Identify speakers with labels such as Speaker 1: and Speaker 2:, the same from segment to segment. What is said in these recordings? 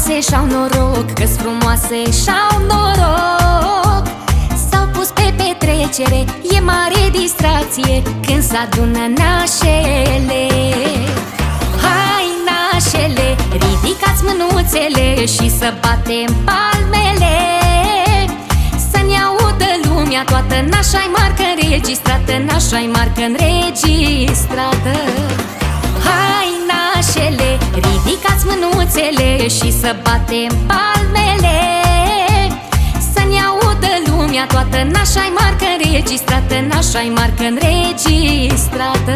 Speaker 1: frumoase și-au noroc, că-s frumoase și-au noroc. S-au pus pe petrecere, e mare distracție când s-adună nașele. Hai nașele, ridicați mânuțele și să batem palmele, să ne audă lumea toată, nașa-i marcă înregistrată, nașa-i marcă înregistrată. Hai nașele, ridicați mânuțele și să batem palmele, să ne audă lumea toată, nașa-i marcă înregistrată, nașa-i marcă înregistrată.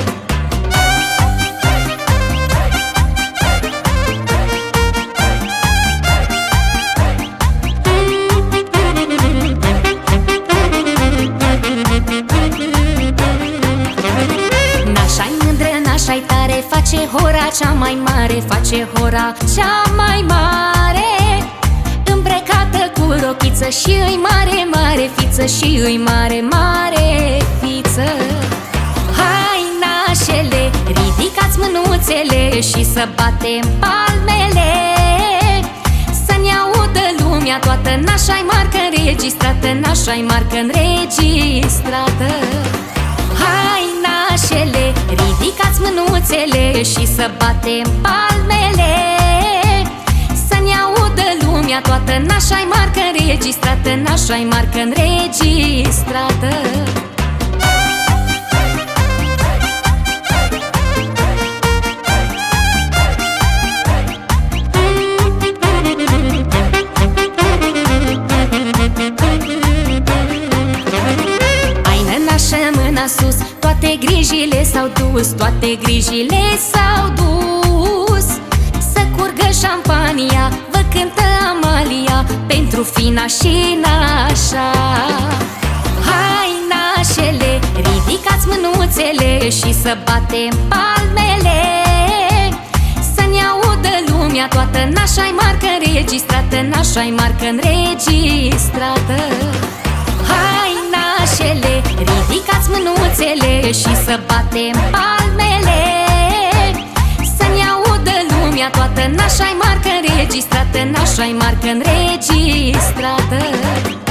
Speaker 1: Nașa-i tare, face hora cea mai mare, face hora cea mai mare, îmbrăcată cu rochiță și îi mare, mare fiță, și îi mare, mare fiță. Hai nașele, ridicați mânuțele și să batem palmele, să ne audă lumea toată, nașa-i marcă înregistrată, nașa-i marcă înregistrată. Hai nașele, ridicați mânuțele și să batem palmele, să ne audă lumea toată, nașa-i marcă înregistrată, nașa-i marcă înregistrată. Mâna sus, toate grijile s-au dus, toate grijile s-au dus. Să curgă șampania, vă cântă Amalia, pentru fina și nașa. Hai nașele, ridicați mânuțele și să batem palmele, să ne audă lumea toată, nașa-i marcă înregistrată, nașa-i marcă înregistrată. Hai nașele, ridicați mânuțele și să batem palmele, să ne audă lumea toată, nașa-i marcă înregistrată, nașa-i marcă înregistrată.